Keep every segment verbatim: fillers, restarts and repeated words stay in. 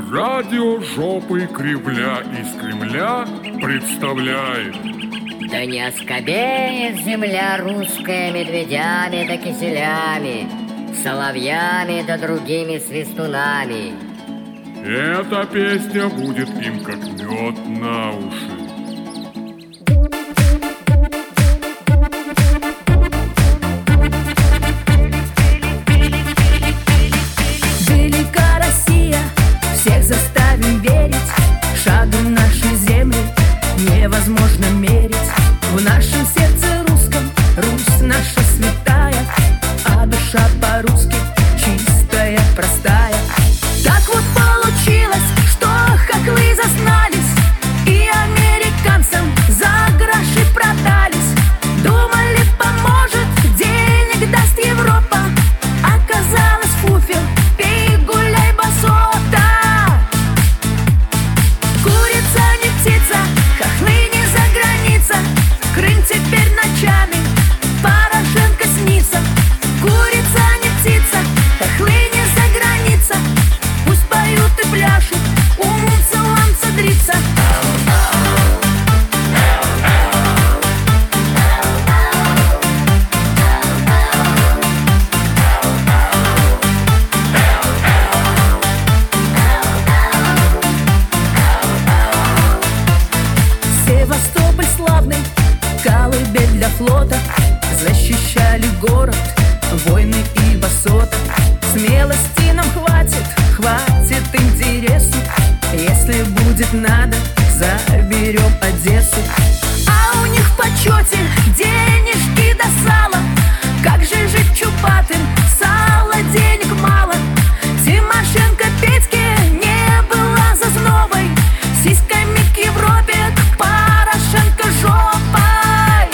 Радио жопой кривля из Кремля представляет. Да не оскобеет земля русская медведями да киселями, соловьями да другими свистунами. Эта песня будет им как мед на уши. Велика Россия, всех заставим верить. Шагом нашей земли невозможно мерить. В нашем сердце русском Русь наша святая, а душа по-русски чистая, простая. Так вот получилось, что хохлы зазнались и американцам за гроши продались. Думали, поможет, денег даст Европа. Оказалось, фуфел, пей, гуляй, басота. Курица не птица, хохлы не за граница. Крым теперь ночами Порошенко снится. Курица не птица, хохлы не за граница. Пусть поют и пляшут, умница, ламца, дрица. Севастополь славный, колыбель для флота. Защищали город, войны и басота. Смелости нам хватит, хватит интересу. Если будет надо, заберем Одессу. А у них в почете денежки до сала. Как же жить чупатым, сала денег мало. Тимошенко Петьке не была зазновой. Сиськами к Европе, к Порошенко жопой.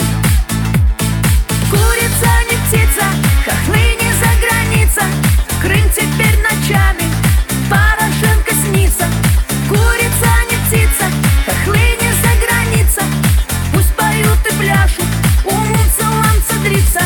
Курица не птица, хохлы не за граница. Крым теперь ночами Порошенко снится. Курица не птица, хохлы не за граница. Пусть поют и пляшут, умница, ламца, дрица.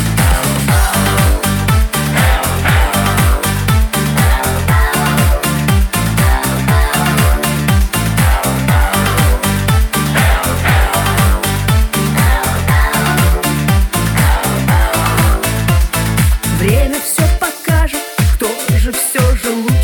Время все покажет, кто же все же лучше.